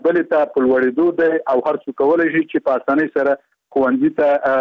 بل ته په لوړېدو دی او هر څوک کولای شي چې په اسانۍ سره ښوونځي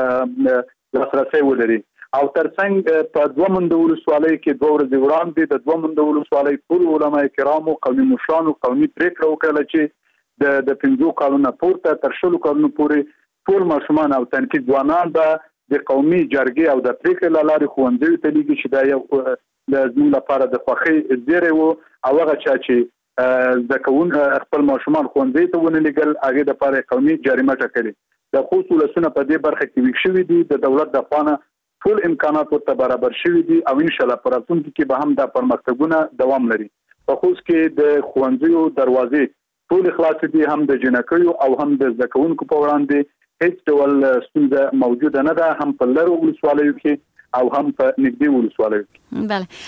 ته لاسرسی ولري. او ترڅنګ په دوه منده ولسوالۍ کې 2 ورځې وړاندې د دوه منده ولسوالۍ ټول علما کرامو قومي مشرانو قومي پریکړه وکړه چې د 5 کالونو پورته تر 10 کالونو پورې ټول ماشومان او تنکي ځوانان به د قومي جرګې او د پریکړې له لارې ښوونځیو ته لیږي چې دا یو د زموږ لپاره د خوښۍ زیری و. او هغه چا چې زده کوونکي خپل ماشومان ښوونځي ته ونه لیږل هغې دپاره قومي جریمه ټاکلې. د خوست ولسونه په دې برخه کې ویښ شوي دي. د دولت د خوا نه ټول امکانات ورته برابر شوي دي او انشاءالله په راتلونکي کې به هم دا پرمختګونه دوام لري. په خوست کې د ښوونځیو دروازې ټول خلاصې دي، هم د جنکیو او هم د زده کوونکو په وړاندې هیڅ ډول ستونزه موجوده نه ده، هم په لرو ولسوالیو کې او هم په نږدې ولسوالیو کې.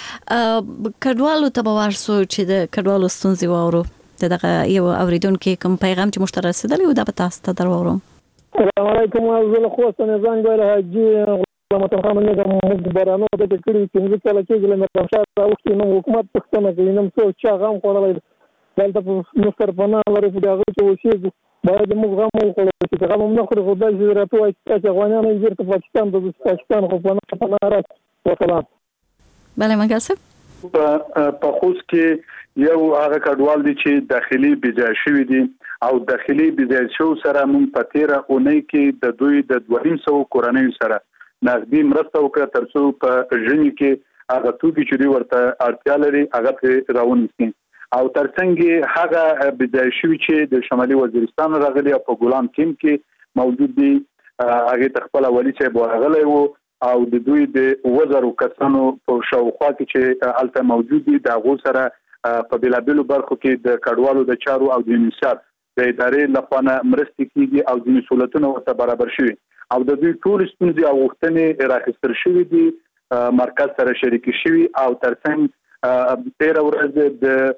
بله، کډوالو ته به ورسو چې د کډوالو ستونزې واورو. دغه یو اوریدونکو کوم پیغام چې موږ ته رسیدلی و دا به تاسو ته درواورم. السلام علیکم. زه له خوست نه زنګ ویل حاجي متخم نه د بارانو د کړي چې کله کې له مرشد راوستي نو حکومت پښتنه کوي نو څو چا غم خورلای دلته په مستر پناه لري په هغه کې وشي باید موږ غم وکړو چې غم نه خوري خو د جزیراتو چې افغانان یې ورته پاکستان د پاکستان خو په نارات وسلام. بله منګاسب په خوست کې یو هغه کډوال دي چې داخلي بيځای شوی دي او داخلي بيځای شو سره مونږ په 13 اونۍ کې د دوی د 200 کورنۍ سره نغدي مرسته وکړه ترڅو په ژوند کې هغه توکي چې ورته اړتیا لري هغه راونیسي. او ترڅنګ هغه بيځای شوی چې د شمالي وزیرستان راغلي په ګولان کیم کې موجود دي هغه خپل ولی چې راغلی وو او د دوی د 1000 کسانو په شاوخوا کې چې الته موجود دي د غو سره په بلابلو برخو کې د کډوالو د چارو او د انشاء د ادارې لپاره مرستې کیږي او د مسولیتونو ورته برابر شوي او د دوی ټول ستونزې او غوښتنې راخستر شوي دي مرکز سره شریک شوي او ترڅنګ 13 ورځې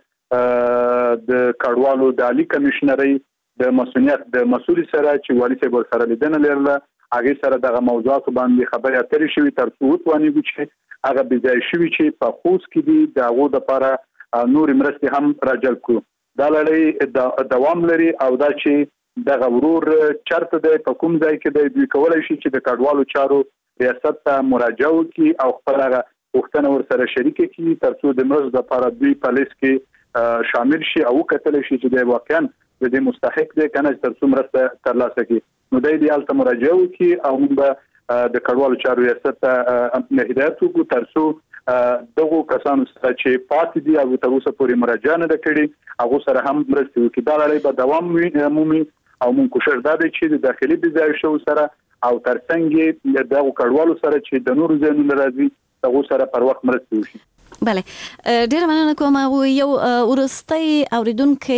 د کډوالو د عالی کمشنري د مسؤلیت د مسؤل سره چې والی صاحب سره لیدنه لرله هغه سره دغه موضوعات باندې خبرې اترې شوي ترڅو وتوانیږي چې هغه بيځای شوی چې په خوست کې دي دغه د لپاره نور مرستې هم راجل کو. دا لړۍ دوام لري او دا چې دغه ورور چرته د کوم ځای کې د دوی کولای شي چې د کډوالو چارو ریاست ته مراجعه وکړي او خپل غوښتنه ور سره شریک کړي ترڅو د مرستې لپاره دوی په لیست کې شامل شي او کتل شي چې د واقعا د دې مستحق دي کنه ترڅو مرسته ترلاسه کړي. نو د دې الته مراجعه وکړي او موږ د کډوالو چارو ریاست ته هدایت وکړو ترڅو دغه کسانو چې پاتې دي او تر اوسه پورې مراجعه نه کړي هغه سره هم مرسته وکړي. دا لړۍ به دوام مومي او موږ کوشش دا دی چې د داخلي بيځای شو سره او ترڅنګ دغه کډوالو سره چې د نورو ځایونو راځي هغه سره پر وخت مرسته وشي. بله، ډیره مننه کوم. یو ورستۍ اوریدونکو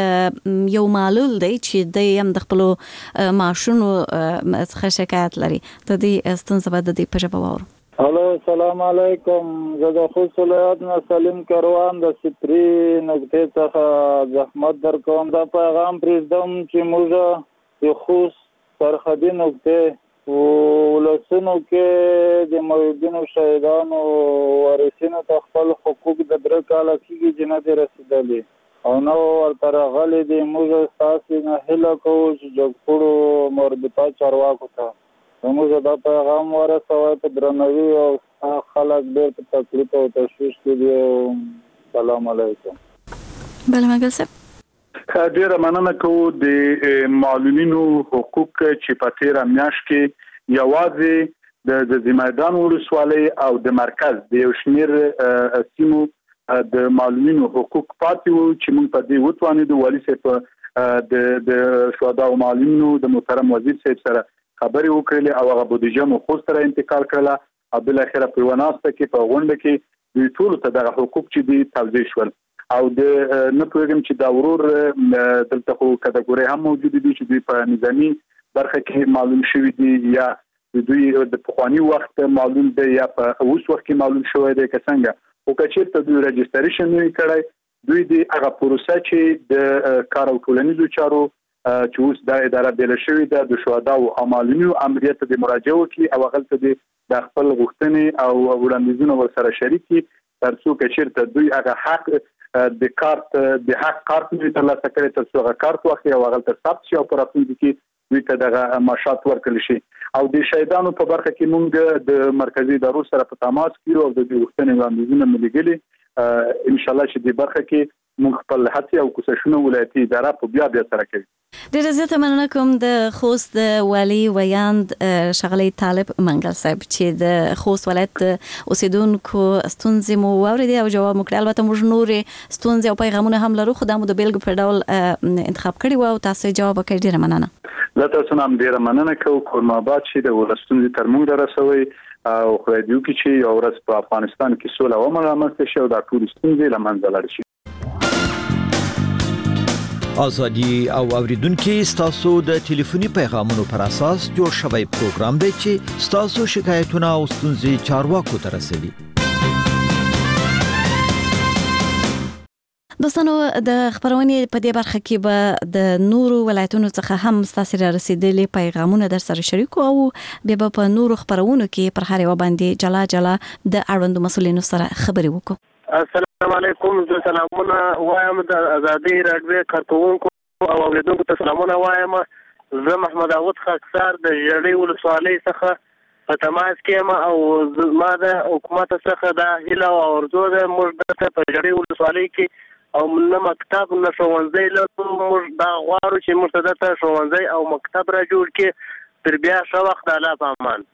یو معلول دی چې د یم د خپل معاشونو څخه شکایت لري. د دې ستونزه به د دې په ژبه واورو. الو السلام علیکم. زه د خوست ولایت نه سلیم کروان د سپری نقطې څخه زحمت درکوم. دا پیغام پرېږدم چې موږ د خوست سرحدي نقطې ولسونو کې د موجودینو شهیدانو وارثینو ته خپل حقوق د 3 کاله کېږي چې نه دي رسېدلي او نو ورته راغلي دي. موږ ستاسې نه هیله کوو چې جګپوړو مربوطه چارواکو ته موږ دا پیغام ورسوئ په درناوي او خلک ډېر په تکلیف او تشویش کې دي. سلام علیکم. بله منګاسب ډیره مننه کوو. د معلولینو حقوق چې په 13 میاشت کې یوازې د زمیدان ولسوالۍ او د مرکز د یو شمیر سیمو د معلولینو حقوق پاتې وو چې موږ په دې وتوانیدو والی صاحب د شهدا او معلولینو د محترم وزیر صاحب سره خبرې وکړلې او هغه بودیجه مو خوست سره انتقال کړله او بل اخره په وناسته کې په غونډه کې دوی ټول ته دغه حقوق چې دي توضیح شول او د نه پوهیږم چې دا ورور دلته خو کټګوري هم موجود دي چې دوی په نظامی برخه کې معلوم شوی دي یا دوی د پخوانی وخت معلوم دي یا په اوس وخت کې معلوم شوی دي څنګه او کچې ته دوی رجستریشن نه کړای دوی د هغه پروسه چې د کار او ټولنیزو چارو چې اوس د اداره بل شوی د شهدا او معلومینو امریت د مراجعه وکړي او غلطه د خپل غوښتنې او وړاندیزونه ور سره شریکي ترڅو کچې ته دوی هغه حق د کارت د حق کارت نه ترلاسه کړي تر څو کارت واخلي او هغه تر ثبت شي او پر راتلونکي کې وي ته دغه معاشات ورکړي شي او د شهیدانو په برخه کې موږ د مرکزی ادارو سره په تماس کې او د وختونو وړاندیزونه ملګري ان شاء الله چې د برخه کې موږ خپل هڅې او کوششونه ولایتي اداره په بیا سره کوي. ډیره زیاته مننه کوم د خوست د والي ویاند ښاغلی طالب منګل صاحب چې د خوست ولایت اوسیدونکو ستونزې مو واورېدې او جواب مو کړی. البته موږ نورې ستونزې او پیغامونه هم لرو خو دا مو د بیلګې په ډول انتخاب کړي وو او تاسو جواب وکړئ. ډیره مننه. زه تاسو نه هم ډیره مننه کوم کورم آباد چې د ولستونزې تر موږ رسوي او خدای دې وکړي چې یو ورځ په افغانستان کې سوله او امن رامنځته شي او دا ټول ستونزې له منځه لاړ شي. ازادي او اوریدونکو ستاسو د ټلیفوني پیغامونو پر اساس جوړ شوی پروګرام دی چې ستاسو شکایتونه او ستونزې چارواکو ته رسوي. دوستانو د خبرونې په دې برخه کې به د نورو ولایتونو څخه هم ستاسو را رسیدلي پیغامونه در سره شریکو او بیا په نورو خبرونو کې پر هر یو باندې جلا جلا د اړوندو مسولینو سره خبرې وکړو. السلام علیکم. زه سلامونه وایم د ازادي راډیو کارکونکو او اوریدونکو ته سلامونه وایم. زه محمد داوود خاکسار د جړې ولسوالۍ څخه په تماس کې یم او ما د حکومت څخه د هیله او ارزو ده موږ د په جړې ولسوالۍ کې او نه مکتب نه ښوونځی لرو. موږ دا غواړو چې موږ ته ښوونځی او مکتب را جوړ کړي تر بیا ښه وخت د الله په امان.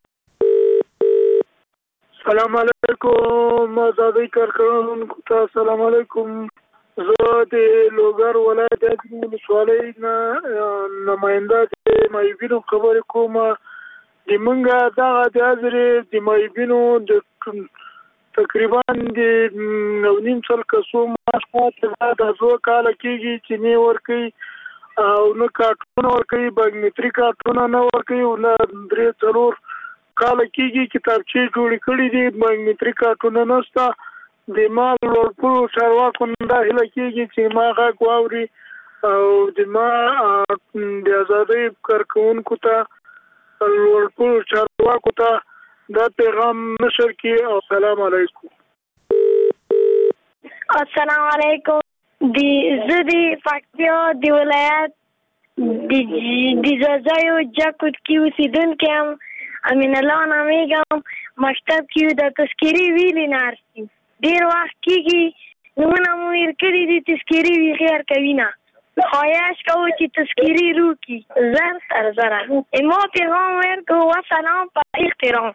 السلام علیکم ازادي کارکونکو ته السلام علیکم. زه د لوګر ولایت د ولسوالۍ نماینده د مایبینو خبرې کوم. د منګه دغه د حاضرې د مایبینو د تقریبا د 9.5 سال کسو ماشومان د 2 کال کېږي چې نه ورکي او نو کارتونه ورکي بایومټریک کارتونه نه ورکي او نه 3-4 کال کېږي کتابچې جوړې کړې دي بایومټریک کارتونه نشته. د مال ورکړو چارواکو دا هیله کېږي چې ما غږ واوري او د ما د ازادۍ کارکونکو ته ورکړو چارواکو ته دا پیغام نشر کړي. او السلام علیکم. السلام علیکم. زه د پکتیا د ولایت د ځاځیو جاکوټ کې اوسېدونکی یم. امین الله نامیږم. مکتب کې د تذکیري ویلې نارسي ډېر وخت کېږي نومونه مو هېر کړي دي. تذکیري وی غیر کوي نه خواهش کوو چې تذکیري روکي زر تر زره ما پیغام ورکړو. وسلام په احترام.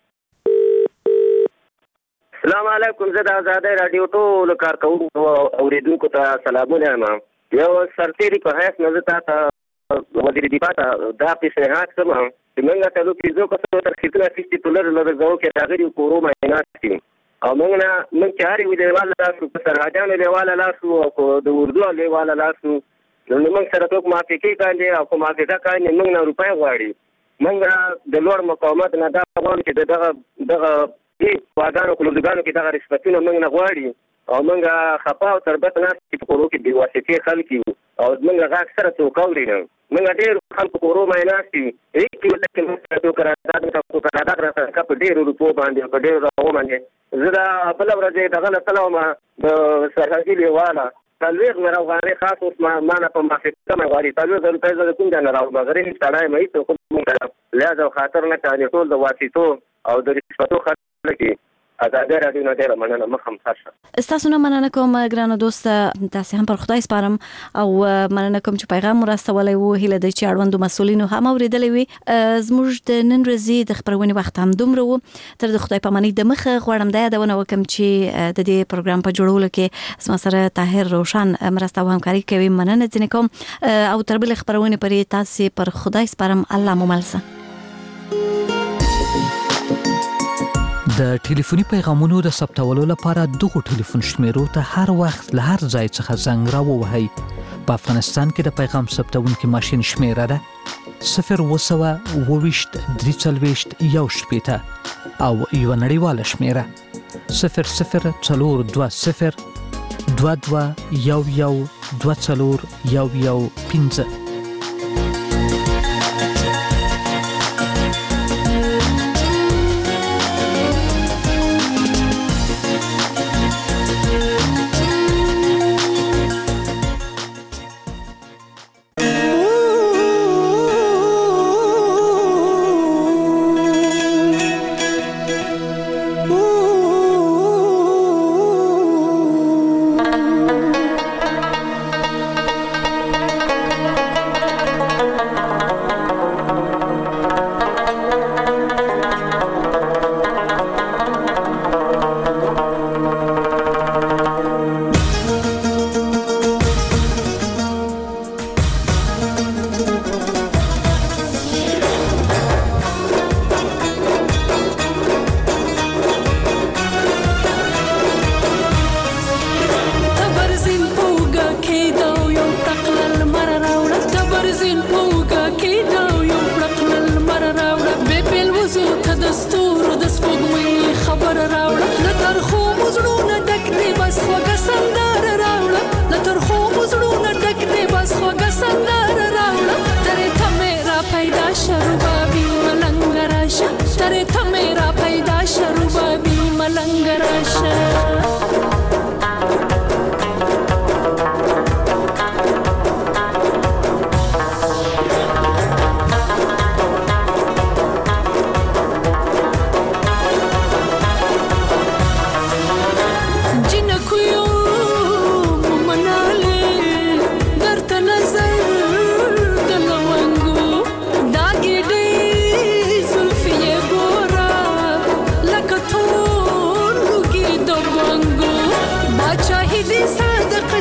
السلام علیکم. زه د ازادۍ راډیو ټولو کارکونکو او اوریدونکو ته سلامونه یم. یو سرتېري په حیث نه زه تا ته وزیر دفاع ته دا پیشنهاد کوم چې موږ ته لوکې زو کسو ترخیصونه اخیستي په لرو لږو کې راغلي کورو معاینات دي او موږ چې هر یو لیواله لاسو په سرحدیانو لیواله لاسو او د اردو لیواله لاسو نو موږ سره څوک موافقې کاندي او کوم موافقه کاندي موږ نه روپۍ غواړي. موږ د لوړ مقاومت نه دا غواړو چې دغه وادانو کلوګانو کې دغه رشوتونه موږ نه غواړي او موږ خپا او تربت نه چې په کورو کې بې واسطې خلک یو او موږ غږ سره څوک اوري نه. موږ ډېر خلکو کورو معاینات دي هېڅ کې موږ ته قرارداد راڅخه په ډېرو روپو باندې په ډېرو راغو باندې زه دا بله ورځ دغه نه تلوم د سرحدي لیواله 40 افغانۍ خاص اوس ما نه په موافقه مې غواړي 40 روپۍ زه د کوم ځای نه راوړم غریب سړی مې هېڅ کوم لحاظ او خاطر نه کوي. ټول د واسطو او د رشوتو خلک دي. ازادي راډیو نه ډېره مننه. مخم ښه. ستاسو نه مننه کوم ګرانو دوست. تاسې هم پر خدای سپارم او مننه کوم چې پیغام مو راستولی و. هیله ده چې اړوندو مسؤلینو هم اورېدلی وي. زموږ د نن ورځې د خپرونې وخت هم دومره و. تر د خدای پامانۍ د مخه غواړم دا یادونه وکړم چې د دې پروګرام په جوړولو کې زما سره طاهر روشن مرسته او همکاري کوي. مننه ځینې کوم او تر بلې خپرونې پورې تاسې پر خدای سپارم. الله مو مل شه. د ټلیفوني پیغامونو د ثبتولو لپاره دغه ټلیفون شمیرو ته هر وخت له هر ځای څخه زنګ راووهئ. په افغانستان کې د پیغام ثبتونکي ماشین شمیره ده 020 340 او یو نړیواله شمیره 0040 22 11 24 15.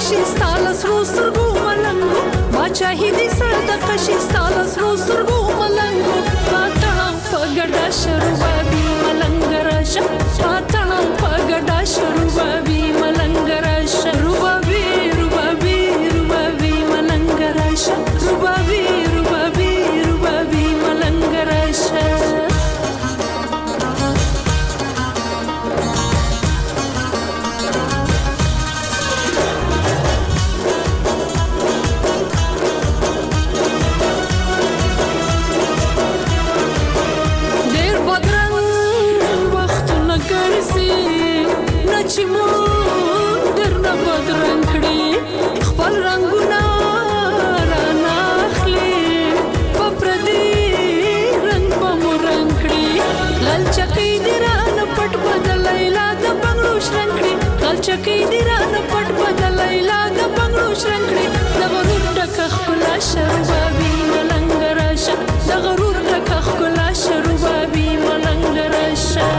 کشي ستاله سرو سترګو ملنګو باچاهي دې صدقه شي ستاله سرو سترګو ملنګو پاتړم په ګډا شروبابي ملنګ راشه پاتړم په ګډا شروبابي ملنګ راشه روبابي روبابي روبابي ملنګ راشه روبابي روبابي روبابي ملنګ راشه چې مون درنه بدرنګ کړي خپل رنگونه رانه اخلي په پردي رنگ به مو رنګ کړي غلچکۍ دې رانه پټ بدلۍ لا د بنګړو شرنګ کړي غلچکۍ دې رانه پټ بدلۍ لا د بنګړو شرنګ کړي د غرور ډکه ښکلا شروبابي ملنګ راشه د غرور ډکه ښکلا شروبابي ملنګ راشه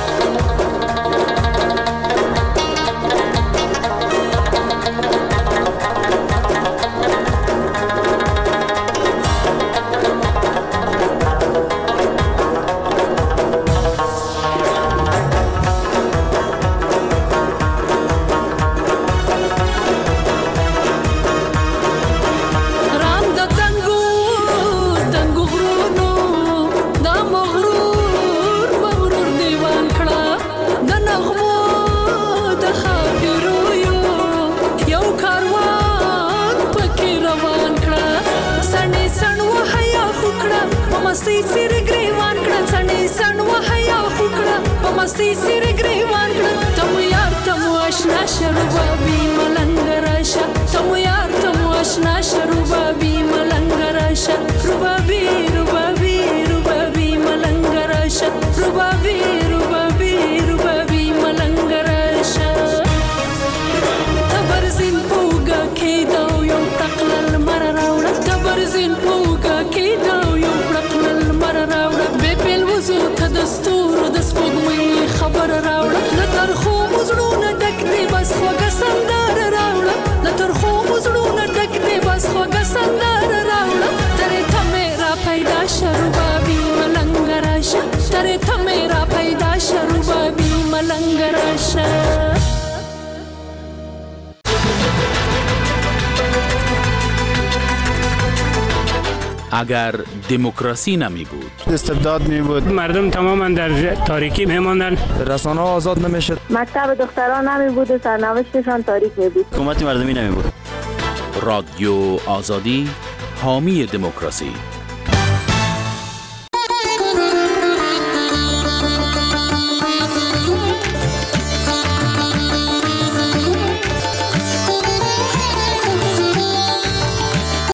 مستي سر گریوان کړه سنې سن وحیا وکړه په مستي سر گریوان کړه تم یار تم آشنا شروبابي ملنګ راشه تم یار تم آشنا شروبابي ملنګ راشه روبابي روبابي روبابي ملنګ راشه روبابي روبابي روبابي ملنګ راشه تبرزین پوګه کېدو یو تقلل مر راوړه تبرزین پوګه کېدو یو دستور د سپوږمۍ خبر راوړه له ترخو مزړونه ډک دی بس خوږه سندره راوړه له ترخو مزړونه ډک دی بس خوږه سندره راوړه ترې ته مې را پیدا شروبابي ملنګ راشه ترې ته مې را پیدا شروبابي ملنګ راشه اگر دموکراسی نمی بود استبداد می بود مردم تماما در تاریکی می ماندند رسانه ها آزاد نمی شد مکتب دختران نمی بود و سرنوشتشان تاریک می بود حکومت مردمی نمی بود رادیو آزادی حامی دموکراسی